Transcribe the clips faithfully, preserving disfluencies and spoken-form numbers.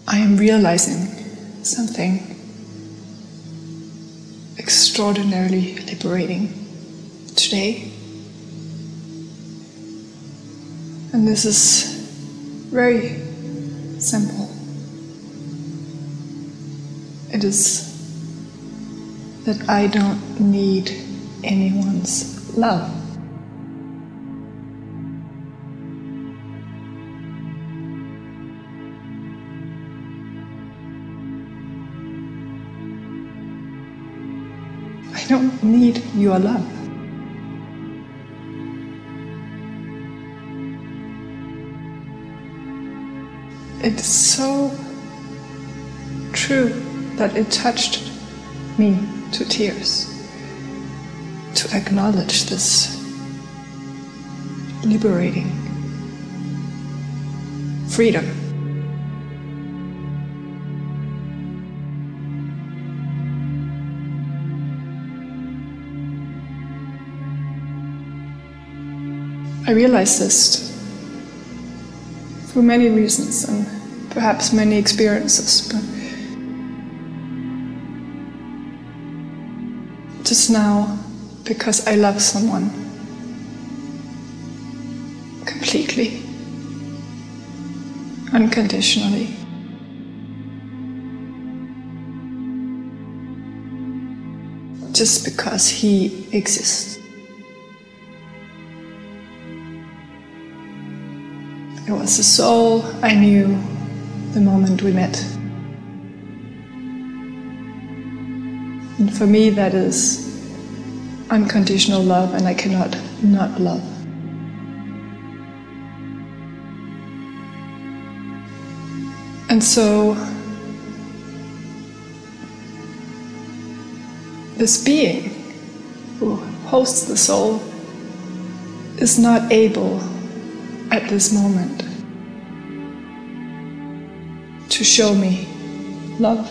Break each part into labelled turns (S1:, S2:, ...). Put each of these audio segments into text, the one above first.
S1: I am realizing something extraordinarily liberating today. And this is very simple. It is that I don't need anyone's love. I don't need your love. It's so true that it touched me to tears to acknowledge this liberating freedom. I realized this for many reasons and perhaps many experiences, but just now, because I love someone completely, unconditionally. Just because he exists. It was the soul I knew the moment we met. And for me that is unconditional love, and I cannot not love. And so this being who hosts the soul is not able at this moment to show me love.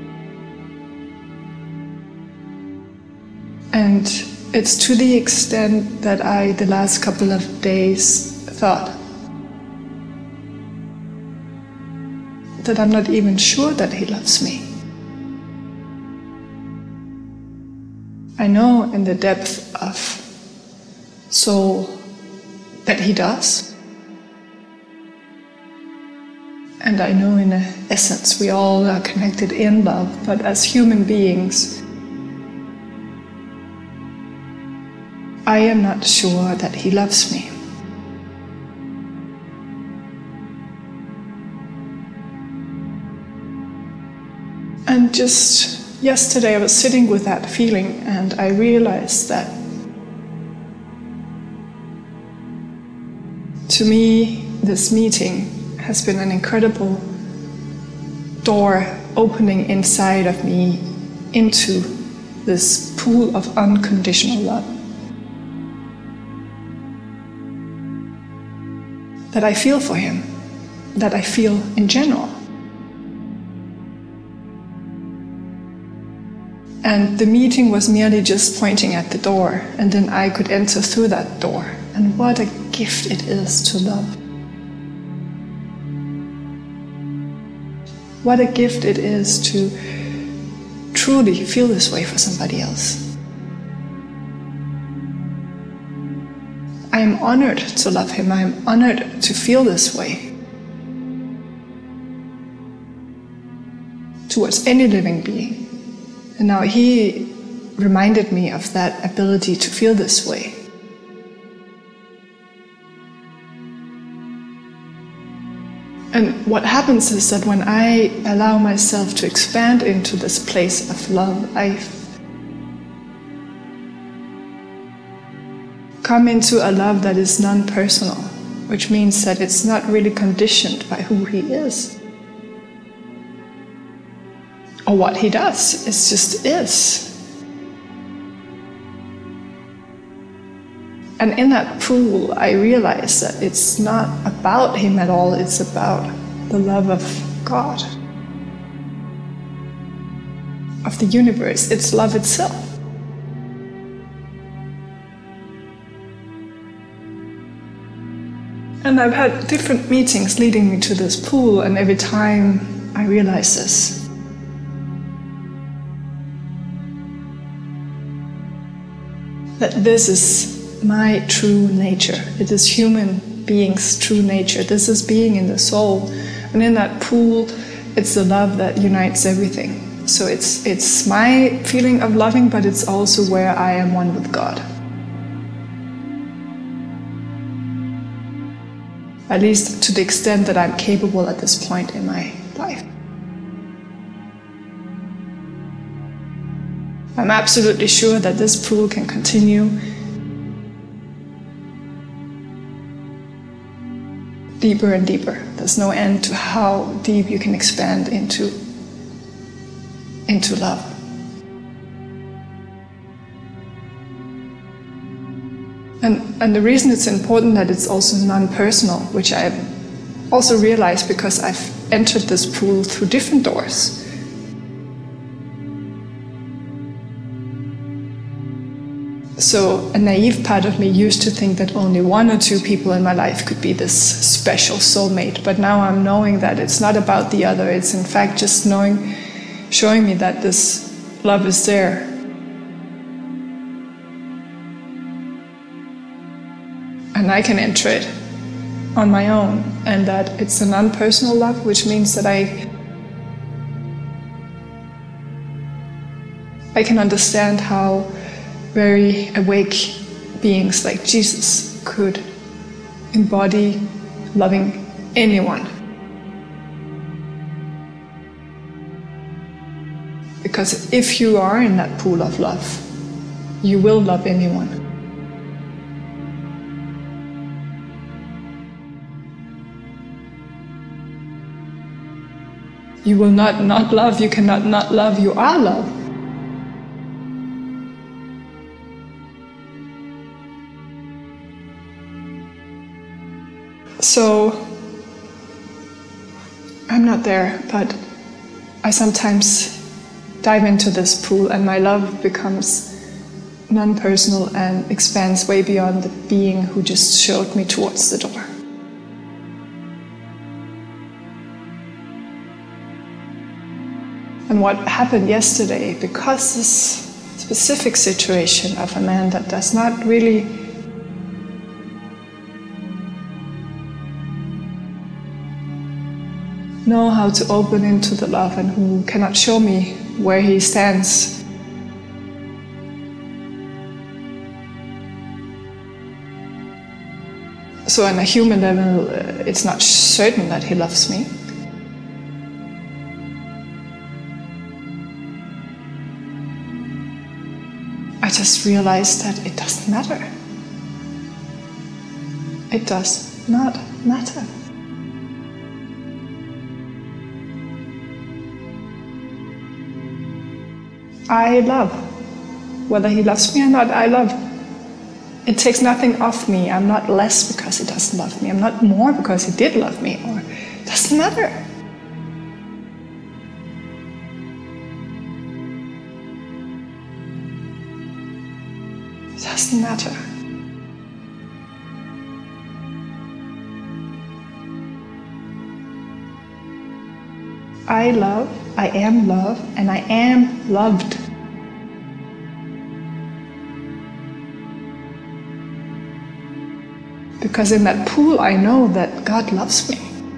S1: And it's to the extent that I, the last couple of days, thought that I'm not even sure that he loves me. I know in the depth of soul that he does. And I know in essence we all are connected in love, but as human beings, I am not sure that he loves me. And just yesterday I was sitting with that feeling and I realized that to me this meeting has been an incredible door opening inside of me into this pool of unconditional love that I feel for him, that I feel in general. And the meeting was merely just pointing at the door, and then I could enter through that door. And what a gift it is to love. What a gift it is to truly feel this way for somebody else. I am honored to love him. I am honored to feel this way towards any living being. And now he reminded me of that ability to feel this way. And what happens is that when I allow myself to expand into this place of love, I come into a love that is non-personal, which means that it's not really conditioned by who he is or what he does. It just is. And in that pool, I realized that it's not about him at all, it's about the love of God, of the universe. It's love itself. And I've had different meetings leading me to this pool, and every time I realized this. That this is my true nature. It is human being's true nature. This is being in the soul. And in that pool, it's the love that unites everything. So it's, it's my feeling of loving, but it's also where I am one with God. At least to the extent that I'm capable at this point in my life. I'm absolutely sure that this pool can continue deeper and deeper. There's no end to how deep you can expand into, into love. And, and the reason it's important that it's also non-personal, which I've also realized because I've entered this pool through different doors. So a naive part of me used to think that only one or two people in my life could be this special soulmate. But now I'm knowing that it's not about the other. It's in fact just knowing, showing me that this love is there. And I can enter it on my own. And that it's an unpersonal love, which means that I, I can understand how very awake beings like Jesus could embody loving anyone. Because if you are in that pool of love, you will love anyone. You will not not love, you cannot not love, you are love. So, I'm not there, but I sometimes dive into this pool and my love becomes non-personal and expands way beyond the being who just showed me towards the door. And what happened yesterday, because this specific situation of a man that does not really know how to open into the love and who cannot show me where he stands. So on a human level, it's not certain that he loves me. I just realized that it doesn't matter. It does not matter. I love. Whether he loves me or not, I love. It takes nothing off me. I'm not less because he doesn't love me. I'm not more because he did love me. Or it doesn't matter. It doesn't matter. I love, I am love, and I am loved. Because in that pool I know that God loves me.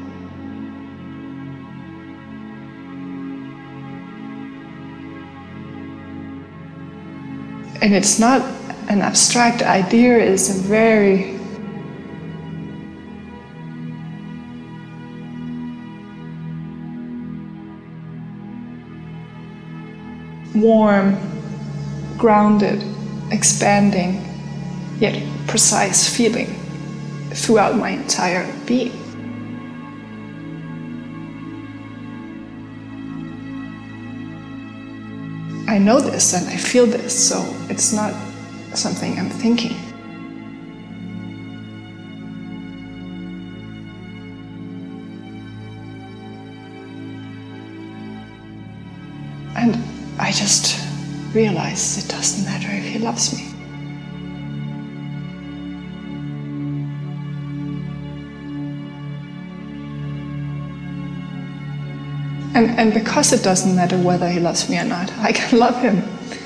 S1: And it's not an abstract idea, it's a very warm, grounded, expanding, yet precise feeling throughout my entire being. I know this and I feel this, so it's not something I'm thinking. And I just realized it doesn't matter if he loves me. And, and because it doesn't matter whether he loves me or not, I can love him.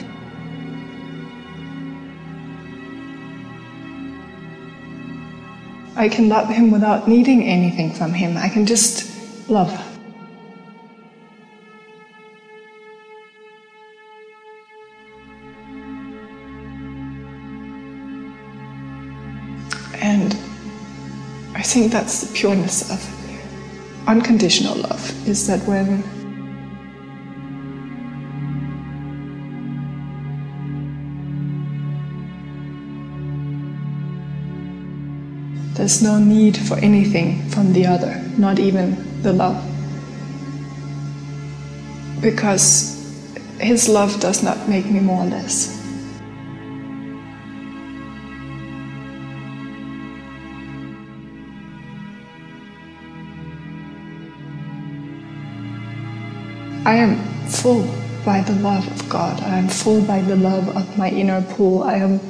S1: I can love him without needing anything from him. I can just love. And I think that's the pureness of unconditional love, is that when there's no need for anything from the other, not even the love. Because his love does not make me more or less. I am full by the love of God. I am full by the love of my inner pool. I am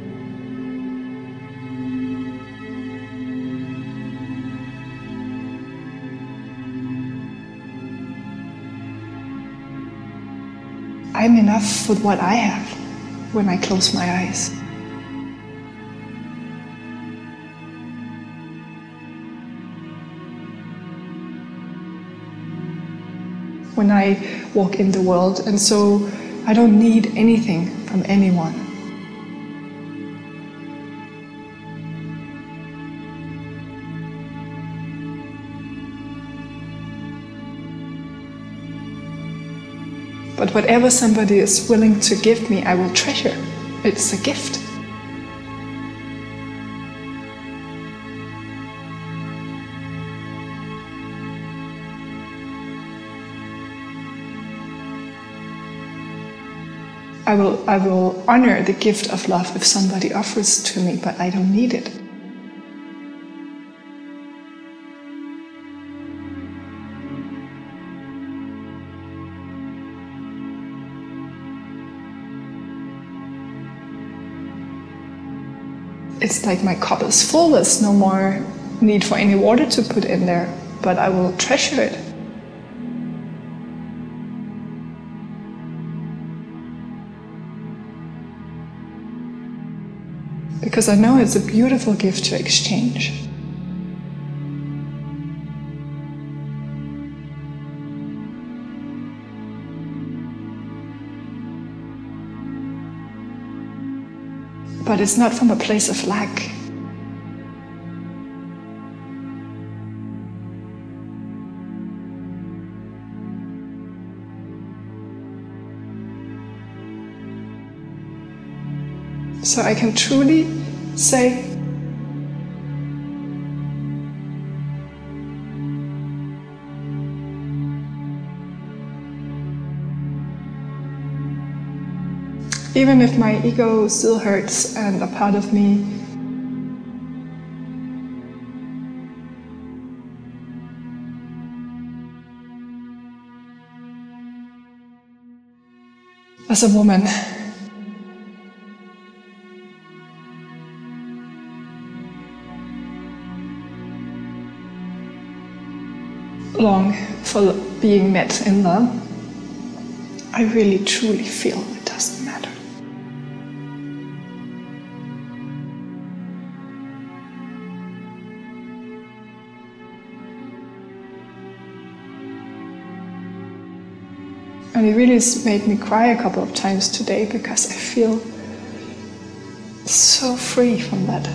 S1: I'm enough with what I have when I close my eyes. When I walk in the world, and so I don't need anything from anyone. But whatever somebody is willing to give me, I will treasure. It's a gift. I will, I will honor the gift of love if somebody offers to me, but I don't need it. It's like my cup is full, there's no more need for any water to put in there, but I will treasure it. Because I know it's a beautiful gift to exchange. But it's not from a place of lack. So I can truly say, even if my ego still hurts and a part of me as a woman, long for being met in love, I really truly feel it doesn't matter. And it really has made me cry a couple of times today because I feel so free from that.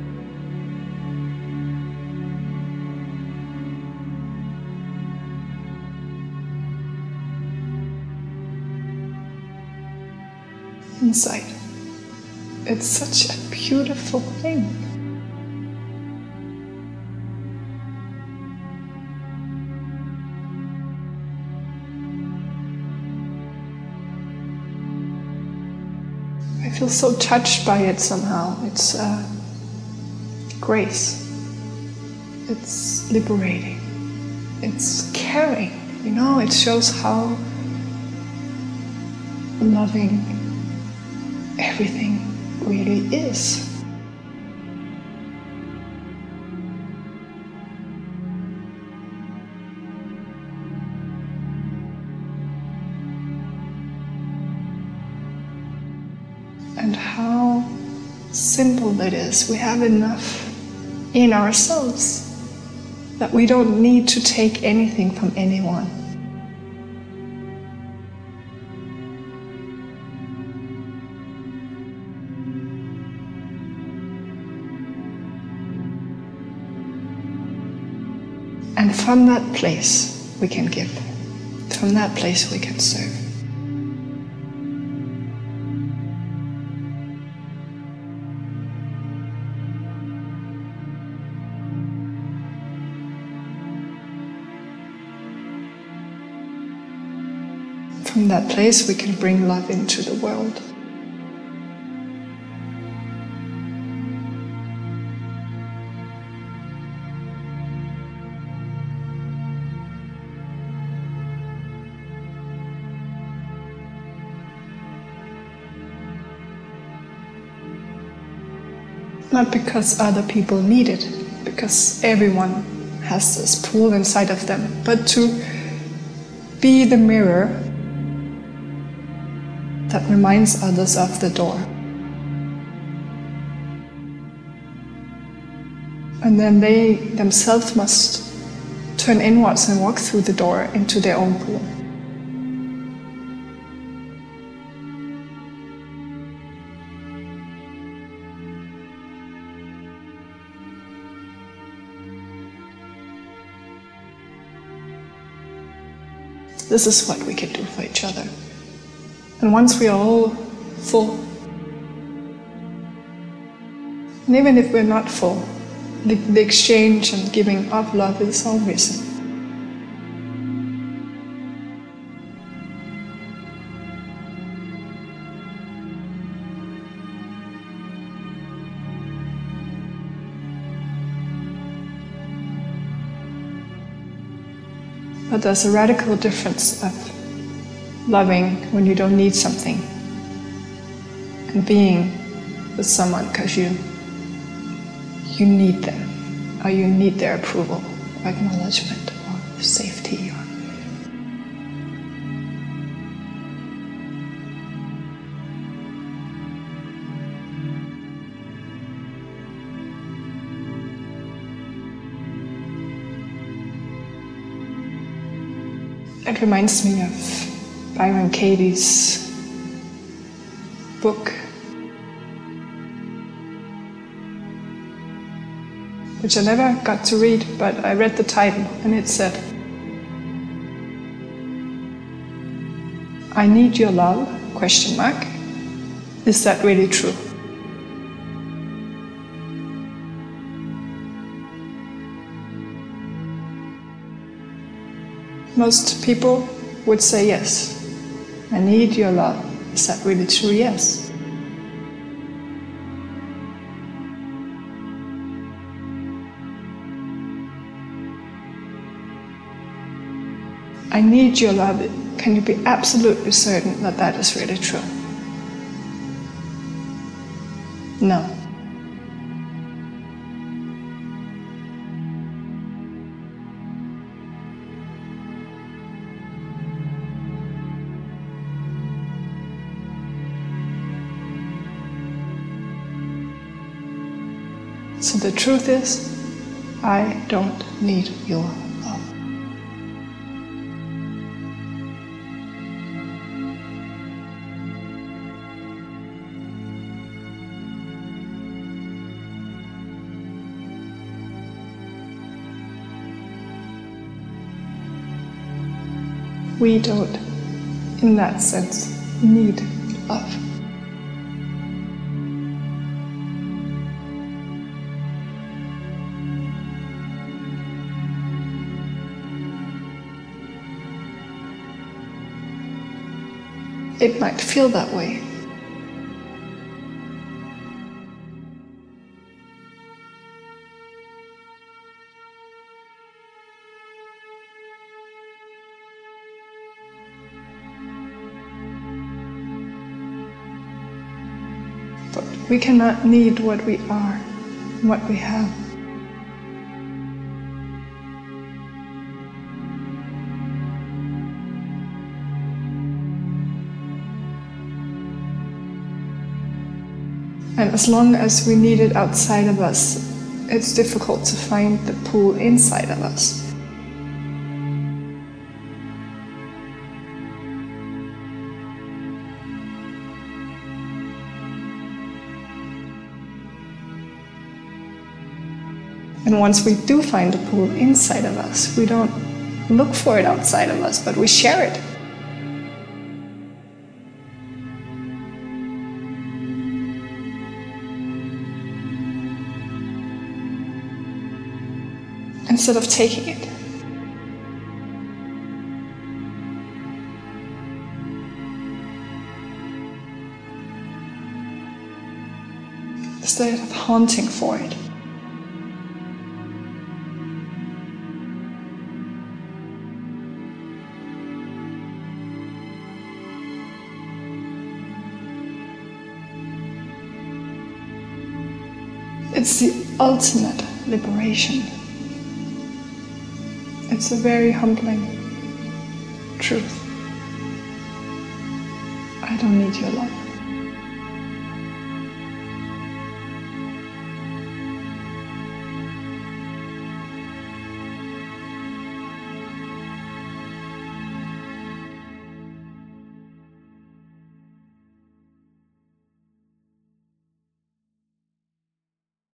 S1: Inside. It's such a beautiful thing. I feel so touched by it somehow. It's uh, grace. It's liberating. It's caring. You know, it shows how loving everything really is. and how simple it is. We have enough in ourselves that we don't need to take anything from anyone. And from that place we can give. From that place we can serve. From that place we can bring love into the world. Not because other people need it, because everyone has this pool inside of them, but to be the mirror that reminds others of the door. And then they themselves must turn inwards and walk through the door into their own pool. This is what we can do for each other. And once we are all full, and even if we're not full, the, the exchange and giving of love is always. But there's a radical difference of loving when you don't need something and being with someone because you you need them, or you need their approval, or acknowledgement, or safety. Or It reminds me of Byron Katie's book, which I never got to read, but I read the title and it said, "I need your love, question mark. Is that really true?" Most people would say yes. I need your love. Is that really true? Yes. I need your love. Can you be absolutely certain that that is really true? No. So the truth is, I don't need your love. We don't, in that sense, need love. It might feel that way. But we cannot need what we are, what we have. And as long as we need it outside of us, it's difficult to find the pool inside of us. And once we do find the pool inside of us, we don't look for it outside of us, but we share it. Instead of taking it. Instead of haunting for it. It's the ultimate liberation. It's a very humbling truth. I don't need your love.